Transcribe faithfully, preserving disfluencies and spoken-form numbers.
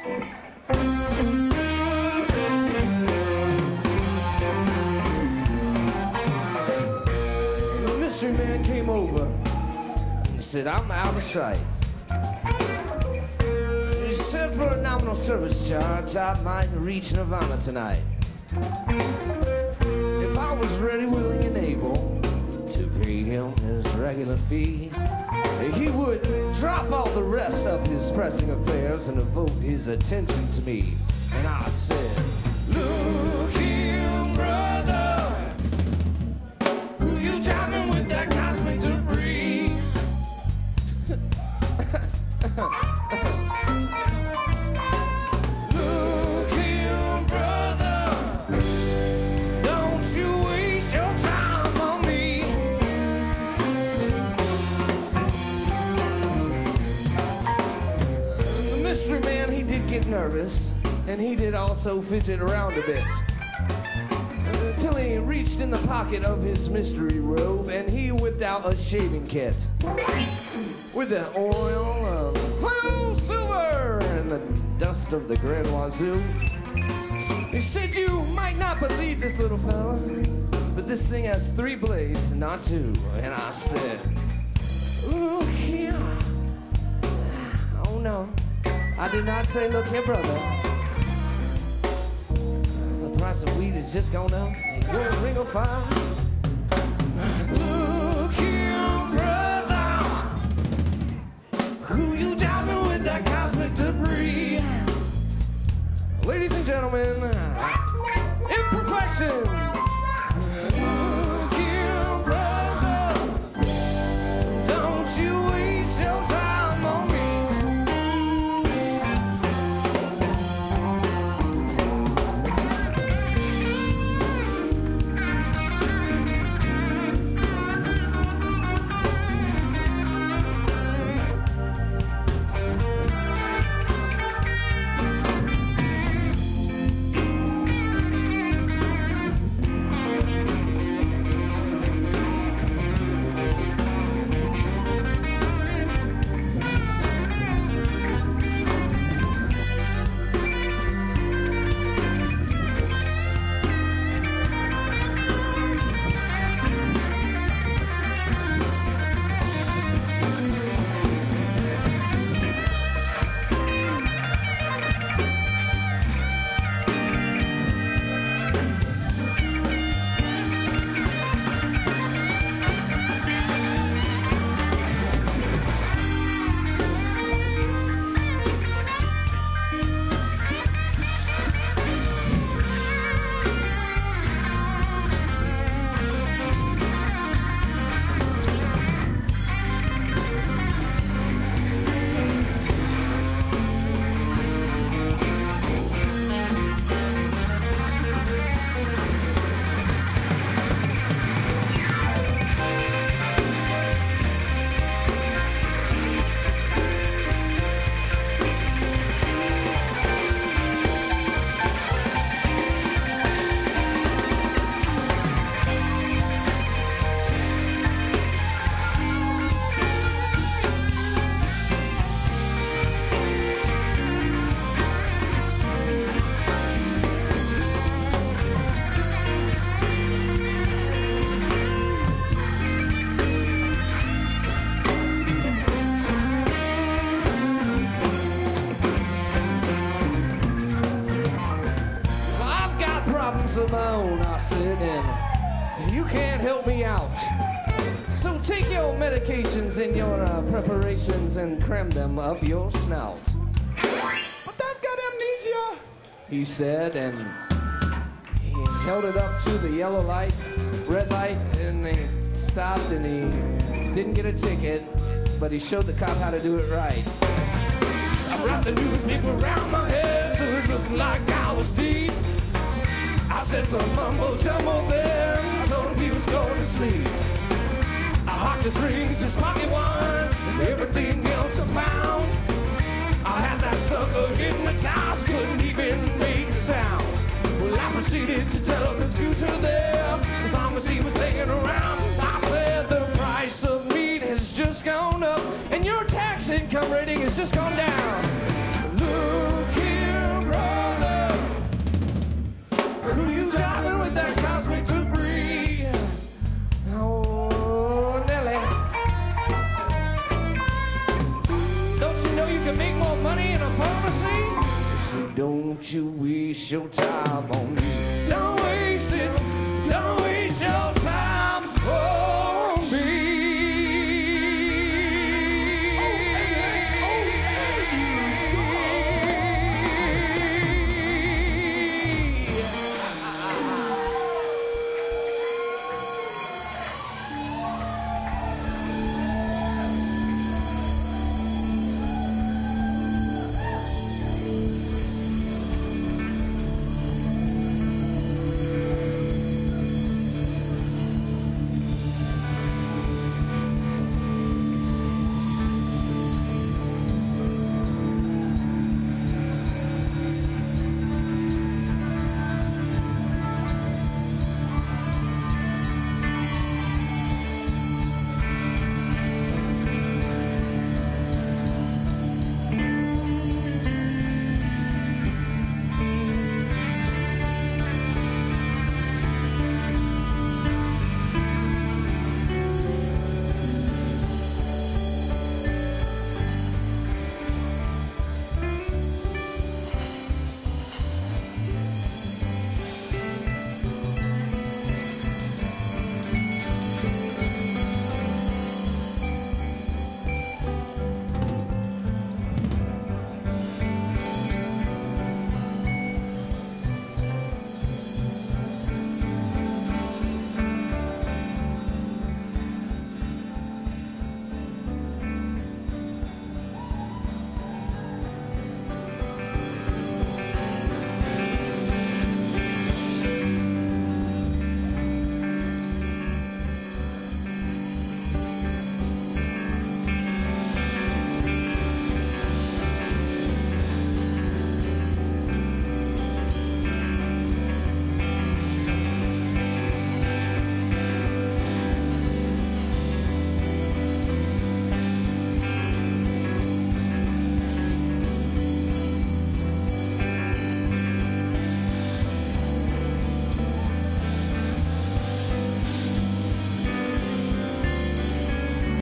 The mystery man came over and said, I'm out of sight. He said for a nominal service charge, I might reach Nirvana tonight. If I was ready, willing, and able to pay him his regular fee, he would drop all the rest of his pressing affairs and devote his attention to me. And I said, look here, brother, who you driving with that cosmic debris? Look here, brother, don't you waste your time on me. The mystery man, he did get nervous, and he did also fidget around a bit, until he reached in the pocket of his mystery robe and he whipped out a shaving kit with the oil of blue silver and the dust of the Grand Wazoo. He said, you might not believe this, little fella, but this thing has three blades, not two. And I said, look here. Oh no, I did not say look here, brother. The price of weed is just gone up. You're a ring of fire. Look here, brother, who you driving with that cosmic debris? Ladies and gentlemen, Imperfection. Look here, brother, don't you waste your time on me. Of my own, I said, and you can't help me out. So take your medications and your uh, preparations and cram them up your snout. But I've got amnesia, he said, and he held it up to the yellow light, red light, and he stopped and he didn't get a ticket, but he showed the cop how to do it right. I wrapped the newspaper around my head so it looked like I was deep. I said some mumbo jumbo there, told him he was going to sleep. I hocked his rings, his pocket ones, everything else I found. I had that sucker hypnotized, couldn't even make a sound. Well, I proceeded to tell him the future there, as long as he was hanging around. I said the price of meat has just gone up, and your tax income rating has just gone down. Look here. So don't you waste your time on me. Don't waste it, don't waste your